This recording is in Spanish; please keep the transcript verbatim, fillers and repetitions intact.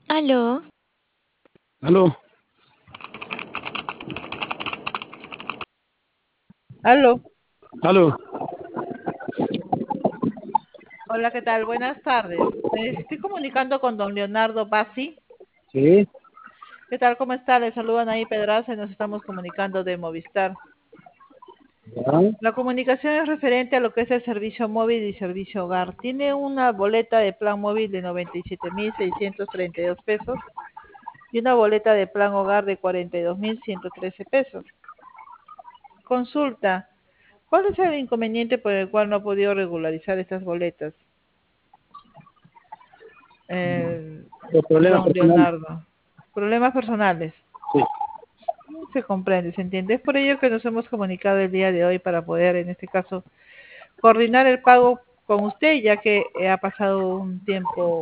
Aló, Aló, Aló. aló. Hola, ¿qué tal? Buenas tardes. Me estoy comunicando con don Leonardo Bassi. Sí, ¿Qué tal? ¿Cómo está? Le saludan ahí Pedraza y nos estamos comunicando de Movistar. ya. La comunicación es referente a lo que es el servicio móvil y servicio hogar. Tiene una boleta de plan móvil de noventa y siete mil seiscientos treinta y dos pesos y una boleta de plan hogar de cuarenta y dos mil ciento trece pesos. Consulta, ¿cuál es el inconveniente por el cual no ha podido regularizar estas boletas? Eh, Por problemas don personales. Leonardo. Problemas personales. Sí. Se comprende, se entiende. Es por ello que nos hemos comunicado el día de hoy para poder, en este caso, coordinar el pago con usted, ya que eh, ha pasado un tiempo